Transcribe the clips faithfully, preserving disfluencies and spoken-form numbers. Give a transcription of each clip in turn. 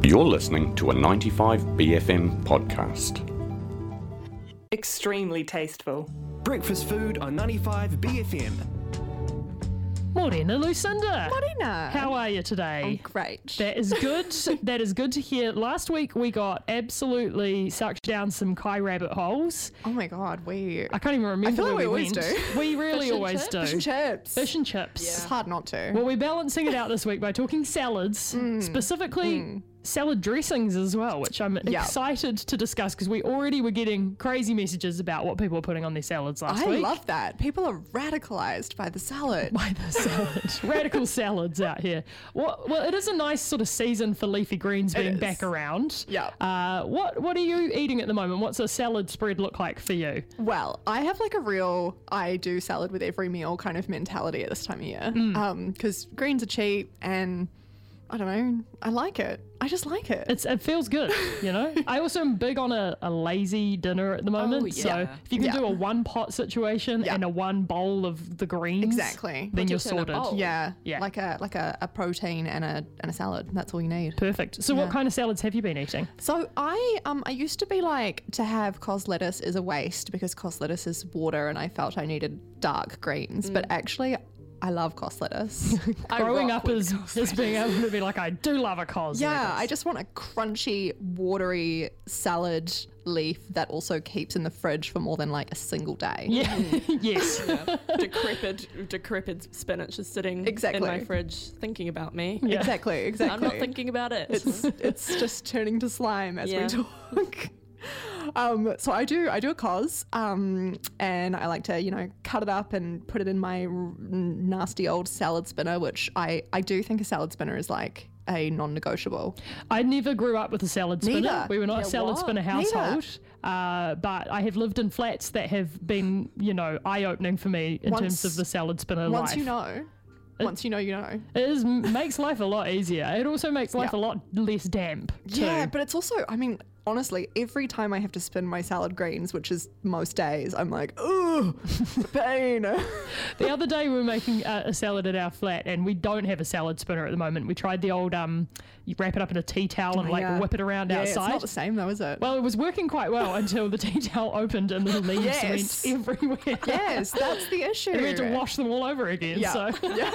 You're listening to a ninety-five B F M podcast. Extremely tasteful. Breakfast food on ninety-five B F M. Morena, Lucinda. Morena. How are you today? I'm great. That is good. That is good to hear. Last week we got absolutely sucked down some Kai rabbit holes. Oh my god, we. I can't even remember I feel where like we we always went. do. We really Fish and always chips? do. Fish and chips. Fish and chips. It's hard not to. Well, we're balancing it out this week by talking salads, Mm. specifically Mm. salad dressings as well, which I'm Yep. excited to discuss because we already were getting crazy messages about what people were putting on their salads last I week. love that. People are radicalized by the salad. By the salad. Radical salads out here. Well, well, it is a nice sort of season for leafy greens It being is. back around. Yeah. Uh, what What are you eating at the moment? What's a salad spread look like for you? Well, I have like a real I do salad with every meal kind of mentality at this time of year. Mm. Um, because greens are cheap and I don't know, I like it. I just like it. It's It feels good, you know? I also am big on a, a lazy dinner at the moment. Oh, So yeah. if you can Yeah. do a one pot situation Yeah. and a one bowl of the greens, Exactly. then Put you're it in a sorted. bowl. yeah, Yeah. like a like a, a protein and a and a salad. That's all you need. Perfect. So what Yeah. kind of salads have you been eating? So I um I used to be like to have cos lettuce is a waste because cos lettuce is water and I felt I needed dark greens. But actually I love cos lettuce. Growing rock up with as, cos as being able to be like, I do love a cos. yeah, lettuce. I just want a crunchy, watery salad leaf that also keeps in the fridge for more than like a single day. Yeah. Yes. Yeah. decrepit, decrepit spinach is sitting Exactly. in my fridge thinking about me. Yeah. Exactly, exactly. I'm not thinking about it. It's it's just turning to slime as Yeah. we talk. Um, so I do I do a cos, um, and I like to you know cut it up and put it in my r- nasty old salad spinner, which I I do think a salad spinner is like a non-negotiable. I never grew up with a salad spinner. Neither. We were not a Yeah, salad what? spinner Neither. household. Uh, but I have lived in flats that have been, you know, eye-opening for me in Once- terms of the salad spinner Once life. you know, once you know, you know. It is, makes life a lot easier. It also makes life Yeah. a lot less damp, too. Yeah, but it's also, I mean, honestly, every time I have to spin my salad greens, which is most days, I'm like, ooh, the pain. The other day we were making a, a salad at our flat and we don't have a salad spinner at the moment. We tried the old, um, you wrap it up in a tea towel and like Yeah. whip it around yeah, outside. it's not the same though, is it? Well, it was working quite well until the tea towel opened and the leaves Yes. went everywhere. yes, that's the issue. And we had to wash them all over again. Yeah. So yeah.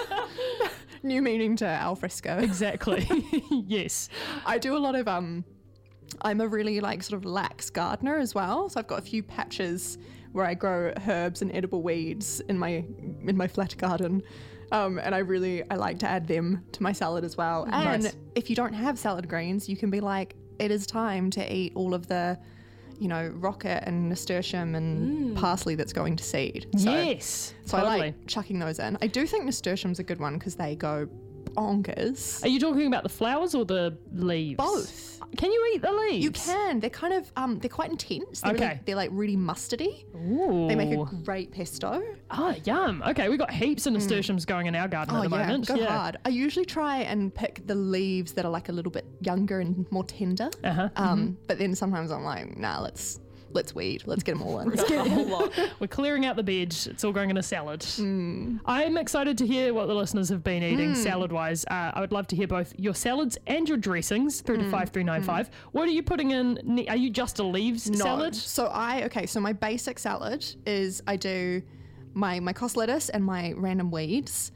New meaning to al fresco. exactly. Yes. I do a lot of um I'm a really like sort of lax gardener as well. So I've got a few patches where I grow herbs and edible weeds in my in my flat garden. Um, and I really I like to add them to my salad as well. And Nice. if you don't have salad greens, you can be like, it is time to eat all of the, you know, rocket and nasturtium and parsley that's going to seed. So, yes. so totally. I like chucking those in. I do think nasturtium's a good one because they go bonkers. Are you talking about the flowers or the leaves? Both. Can you eat the leaves? You can. They're kind of um, they're quite intense. They're Okay. Really, they're like really mustardy. Ooh. They make a great pesto. Ah, yum. Okay, we've got heaps of nasturtiums going in our garden Oh at the yeah, moment. go hard. I usually try and pick the leaves that are like a little bit younger and more tender. Uh-huh. Um, but then sometimes I'm like, nah, let's let's weed. Let's get them all in. a whole lot. We're clearing out the bed. It's all going in a salad. Mm. I'm excited to hear what the listeners have been eating salad-wise. Uh, I would love to hear both your salads and your dressings through Mm. to five three nine five. What are you putting in? ne- Are you just a leaves No. salad? So I okay. So my basic salad is I do my my cos lettuce and my random weeds.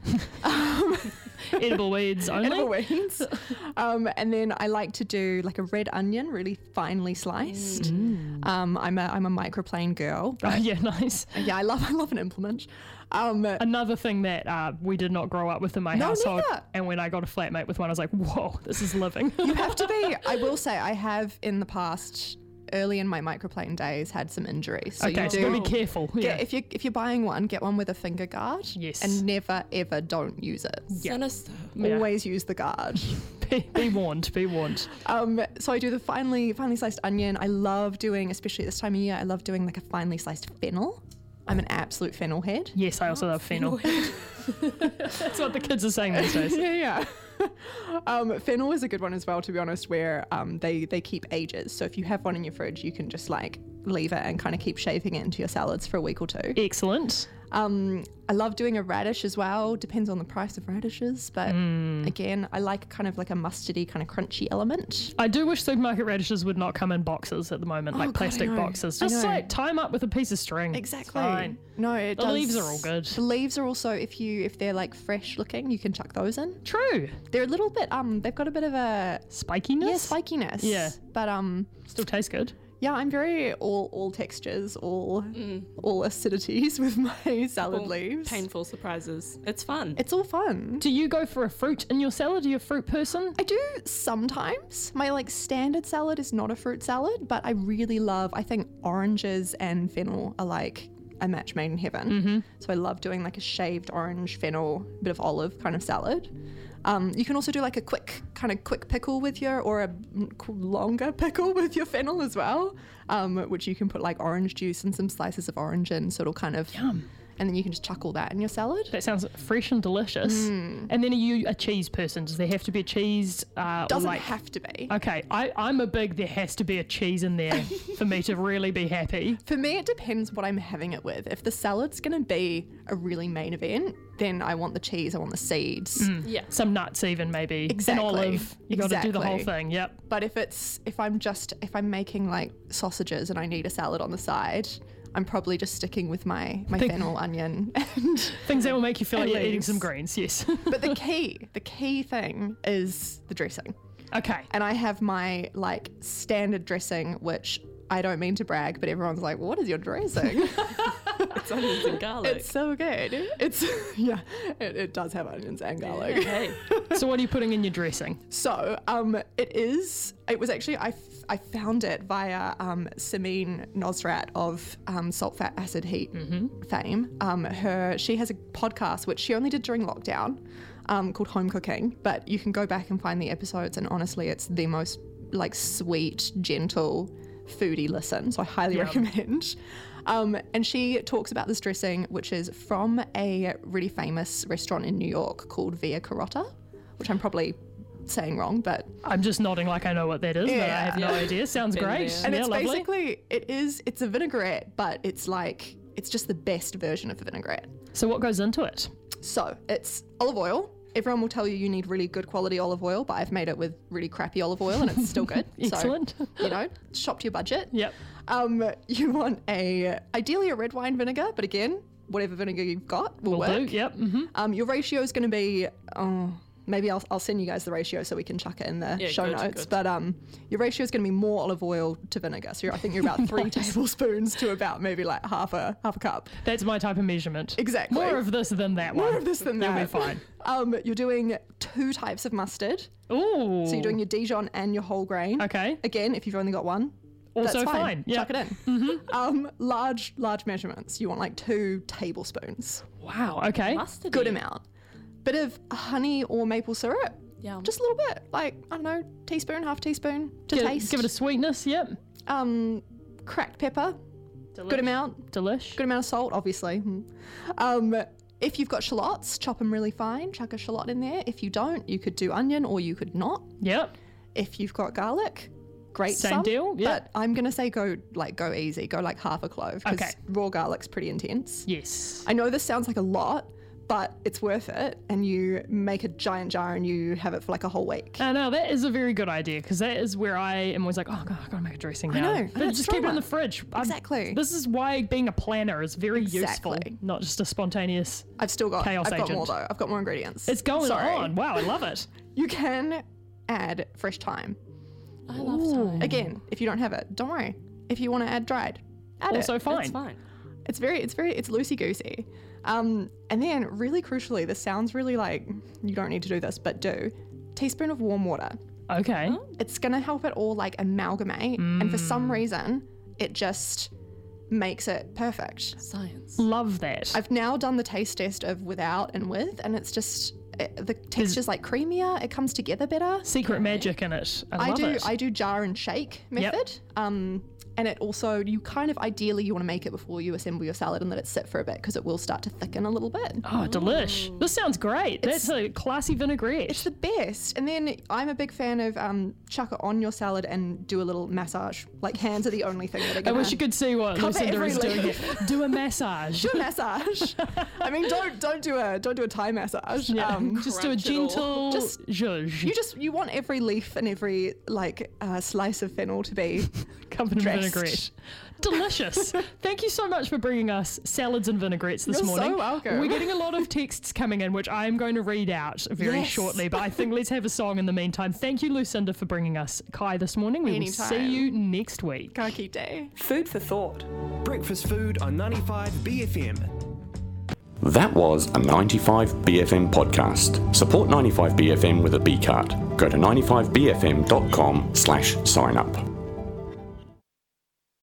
Edible weeds only? Edible weeds. Um, and then I like to do like a red onion, really finely sliced. Um, I'm a I'm a microplane girl. Oh, yeah, nice. Yeah, I love I love an implement. Um, Another thing that uh, we did not grow up with in my No, household. neither. And when I got a flatmate with one, I was like, whoa, this is living. you have to be. I will say I have in the past, early in my microplane days, had some injuries. So okay, you so do. gotta be careful. Yeah. Get, if you if you're buying one, get one with a finger guard. Yes. And never ever don't use it. Sinister. Yeah. Always use the guard. be, be warned, be warned. Um, so I do the finely finely sliced onion. I love doing, especially this time of year, I love doing like a finely sliced fennel. I'm an absolute fennel head. Yes, I also love fennel. That's what the kids are saying these days. yeah, yeah. um, fennel is a good one as well, to be honest, where um, they, they keep ages. So if you have one in your fridge, you can just like leave it and kind of keep shaving it into your salads for a week or two. Excellent. Um, I love doing a radish as well. Depends on the price of radishes, but Mm. again, I like kind of like a mustardy, kind of crunchy element. I do wish supermarket radishes would not come in boxes at the moment, Oh, like God, I plastic know. boxes. I Just know. like tie them up with a piece of string. It's Exactly. fine. No, it The does. leaves are all good. The leaves are also, if you if they're like fresh looking, you can chuck those in. True. They're a little bit um, they've got a bit of a Spikiness? yeah spikiness. Yeah. but um. Still tastes good. Yeah, I'm very all all textures, all all acidities with my salad All leaves. Painful surprises. It's fun. It's all fun. Do you go for a fruit in your salad? Are you a fruit person? I do sometimes. My like standard salad is not a fruit salad, but I really love. I think oranges and fennel are like a match made in heaven. Mm-hmm. So I love doing like a shaved orange, fennel, bit of olive kind of salad. Um, you can also do like a quick kind of quick pickle with your, or a mm, longer pickle with your fennel as well, um, which you can put like orange juice and some slices of orange in, so it'll kind of, Yum. and then you can just chuck all that in your salad. That sounds fresh and delicious. Mm. And then are you a cheese person? Does there have to be a cheese? Uh, Doesn't like, have to be. Okay, I, I'm a big, there has to be a cheese in there for me to really be happy. For me, it depends what I'm having it with. If the salad's going to be a really main event, then I want the cheese, I want the seeds. yeah. Some nuts even maybe. Exactly. An olive. You got to do the whole Exactly. thing, yep. But if it's, if I'm just, if I'm making like sausages and I need a salad on the side, I'm probably just sticking with my, my Think- fennel, onion, and Things that will make you feel like And you're eating leaves. some greens, yes. but the key, the key thing is the dressing. Okay. And I have my like standard dressing, which I don't mean to brag, but everyone's like, what is your dressing? It's onions and garlic. It's so good. It's, yeah, it, it does have onions and garlic. Hey. So what are you putting in your dressing? So um, it is, it was actually, I, f- I found it via um, Samin Nosrat of um, Salt, Fat, Acid, Heat fame. Um, her, she has a podcast, which she only did during lockdown, um, called Home Cooking, but you can go back and find the episodes, and honestly, it's the most like sweet, gentle, foodie listen. So I highly Yum. recommend. Um, and she talks about this dressing, which is from a really famous restaurant in New York called Via Carota, which I'm probably saying wrong, but I'm just nodding like I know what that is, but I Yeah. have no Yeah. idea. Sounds Been great. there. and yeah, it's lovely. basically it is it's a vinaigrette, but it's like it's just the best version of a vinaigrette. So what goes into it? So it's olive oil. Everyone will tell you you need really good quality olive oil, but I've made it with really crappy olive oil and it's still good. Excellent. So, you know, shop to your budget. Yep. Um, you want a ideally a red wine vinegar, but again, whatever vinegar you've got will Will work. do. Yep. hmm Um, your ratio is going to be, oh, maybe I'll, I'll send you guys the ratio so we can chuck it in the Yeah, show good, notes. good. But um, your ratio is going to be more olive oil to vinegar. So you're, I think you're about three Nice. tablespoons to about maybe like half a half a cup. That's my type of measurement. Exactly. More of this than that one. More of this than You'll that. be fine. Um, you're doing two types of mustard. Ooh. So you're doing your Dijon and your whole grain. Okay. Again, if you've only got one, Also that's fine. fine. Yeah. Chuck it in. Um, large, large measurements. You want like two tablespoons. Wow. Okay. Mustard. Good amount. Bit of honey or maple syrup. Yeah. Just a little bit. Like, I don't know, teaspoon, half teaspoon to Give, taste. give it a sweetness. Yep. um, cracked pepper. Good amount. Delish. Good amount of salt, obviously. Hmm. Um, if you've got shallots, chop them really fine. Chuck a shallot in there. If you don't, you could do onion or you could not. Yep. If you've got garlic, great. Same some, deal, yeah. But I'm gonna say go like go easy. Go like half a clove because Okay. raw garlic's pretty intense. Yes. I know this sounds like a lot, but it's worth it. And you make a giant jar and you have it for like a whole week. Uh, no, that is a very good idea because that is where I am always like, oh god, I gotta make a dressing I now. know, I But know, it's just keep it in drama. the fridge. I'm- Exactly. This is why being a planner is very useful, Exactly. not just a spontaneous. I've still got. Chaos I've got more agent. though. I've got more ingredients. It's going Sorry. on. Wow, I love it. You can add fresh thyme. I love thyme. Again, if you don't have it, don't worry. If you want to add dried, add Also it. fine. That's fine. It's very, it's very, it's loosey goosey. Um, and then, really crucially, this sounds really like you don't need to do this, but do teaspoon of warm water. Okay. It's gonna help it all like amalgamate, and for some reason, it just makes it perfect. Science. Love that. I've now done the taste test of without and with, and it's just it, the texture's like creamier. It comes together better. Secret magic in it. I I love do it. I do jar and shake Yep. method. Um, and it also, you kind of ideally you want to make it before you assemble your salad and let it sit for a bit because it will start to thicken a little bit. Oh, delish. This sounds great. It's- That's a classy vinaigrette. It's the best. And then I'm a big fan of um, chuck it on your salad and do a little massage. Like hands are the only thing that are I going wish you could see what cover Lucinda every is doing leaf. here. Do a massage. do a massage. I mean, don't don't do a don't do a Thai massage. Yeah, Um, just do a crunch it all. gentle Just- zhuzh. you just you want every leaf and every like uh, slice of fennel to be covered in dressed. vinaigrette. Delicious. Thank you so much for bringing us salads and vinaigrettes this You're morning. so welcome. We're getting a lot of texts coming in, which I am going to read out very Yes. shortly, but I think let's have a song in the meantime. Thank you, Lucinda, for bringing us Kai this morning. We will see Anytime. you next week. Kaki day. Food for thought. Breakfast food on ninety-five B F M. That was a ninety-five B F M podcast. Support ninety-five B F M with a B card. Go to ninety-five B F M dot com slash sign up.